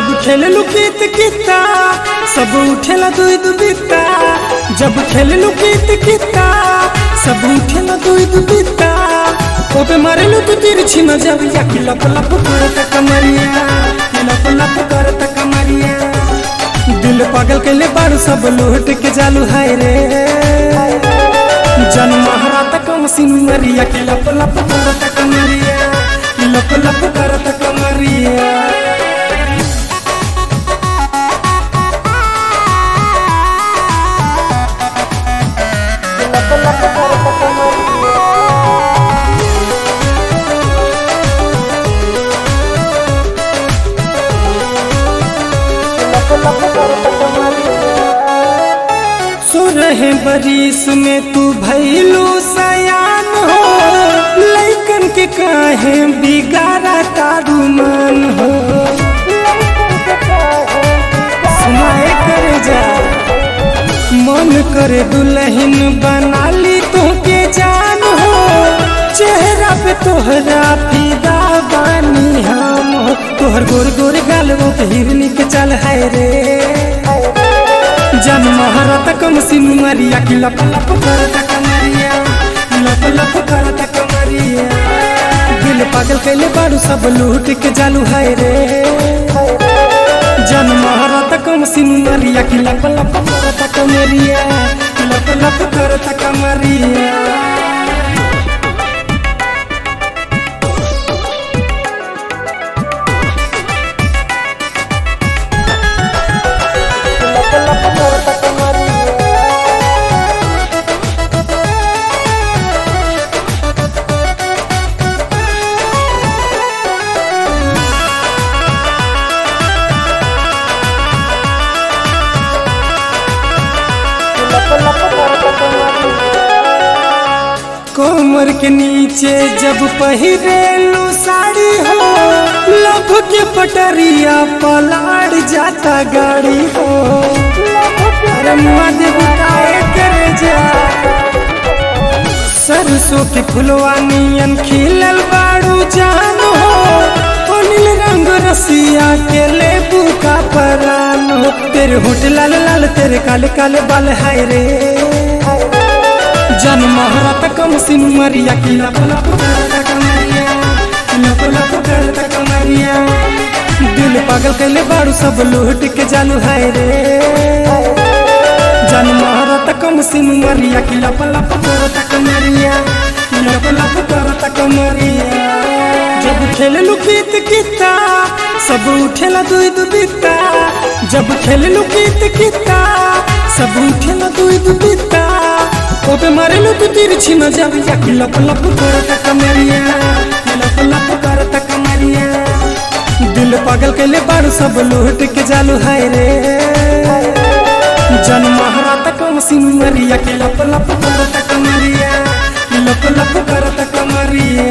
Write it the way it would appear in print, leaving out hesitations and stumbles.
जब खेललू गीत गीता सब उठेला दुई दुबिता। जब खेललू गीत गीता सब उठेला दुई दुबिता। ओपे मारेलू तू तिरछी नजरिया कि लप लप करत कमरिया, लप लप करत कमरिया। दिल पागल कैले बारू सब लूट के जालू हाय रे। जन महारात कम सिमरिया कि लप लप करत कमरिया, लप लप करत कमरिया। सोरहे बरिस में तू भैलू सयान हो, लैकन के काहे बिगाड़ा तारू मान हो। सुनाए कर जा मन करे दुल्हन बना ली तो के जान हो। चेहरा पे तोहरा फिदा बानी हम हो। तोहर गोर गोर गाल वो हिरनी के चल है रे। जन महारात कम सिमरिया कि लप लप करत कमरिया, लप लप करत कमरिया। दिल पागल कैले बारू सब लूट के जालू है रे। जन महारात कम सिमरिया कि लप लप करत कमरिया, लप लप करत कमरिया। कमर के नीचे जब पहिरेलू साड़ी हो, लभ के पटरिया पलाड़ जाता गाड़ी हो। अरे मधु काहे करे जा सरसों के फुलवा नियन खिलल बाड़ू जान हो। अनिल रंग रसिया के लेबू का परान हो। तेरे होठ लाल लाल तेरे काले काले बाल हाय रे। जन महारात कम सिमरिया कि लप लप करत कमरिया, लप लप करत कमरिया। दिल पागल कैले बारू सब लूट के जालू हाय रे। जन महारात कम सिमरिया कि लप लप करत कमरिया, लप लप करत कमरिया। जब खेललू गीत गीता सब उठेला दुई दुबिता। जब खेललू गीत गीता सब उठेला दुई दुबिता। ओपे मारेलू तू तिरछी नजरिया कि लप लप करत कमरिया, लप लप करत कमरिया। दिल पागल कैले बारू सब लूट के जालू हाय रे। जन महारात कम सिमरिया कि लप लप करत कमरिया, लप लप करत कमरिया।